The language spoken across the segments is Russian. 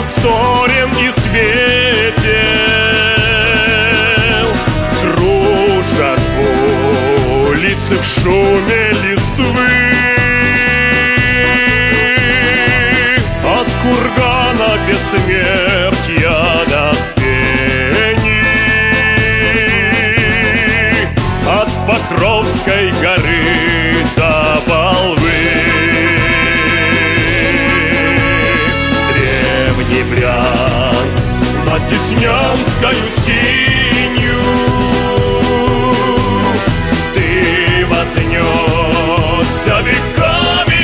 просторен и светел. Кружат улицы в шуме листвы. От кургана бессмертия до Свени, от Покровской горы до Болвы. Древний Брянск над Деснянскою синью ты вознесся веками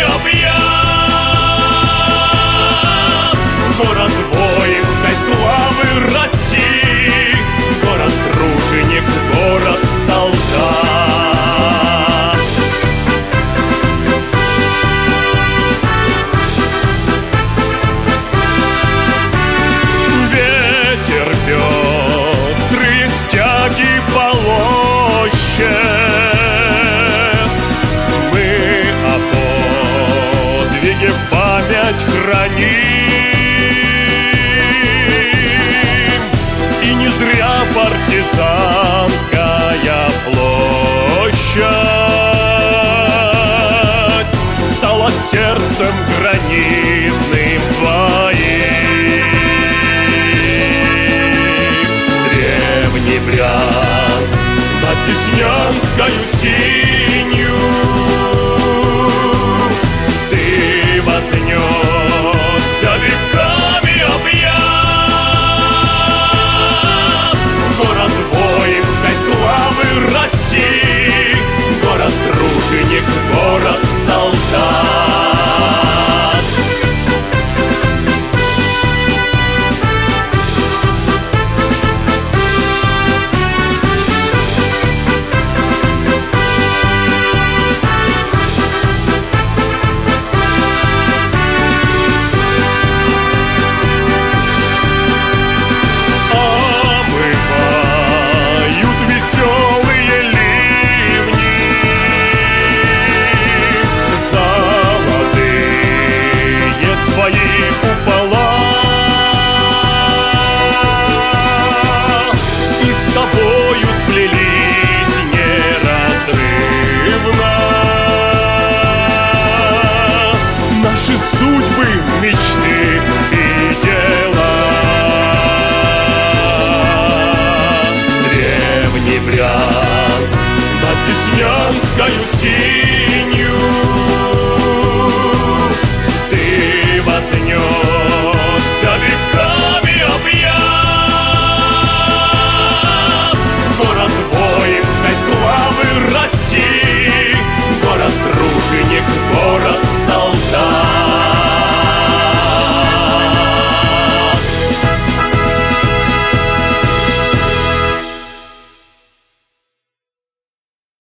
объят. Город воинской славы России, город-труженик, город-солдат. Ветер пестрые стяги полощет. Мы о подвиге память храним, и не зря партизанская площадь стала сердцем гранитным твоим. Древний Брянск над Деснянскою синью ты вознесся веками объят. Город воинской славы России, город-труженик, город-солдат. Омывают веселые ливни золотые твои купола, и с тобою сплелись неразрывно наши судьбы, мечты и дела. Древний Брянск над Деснянскою синью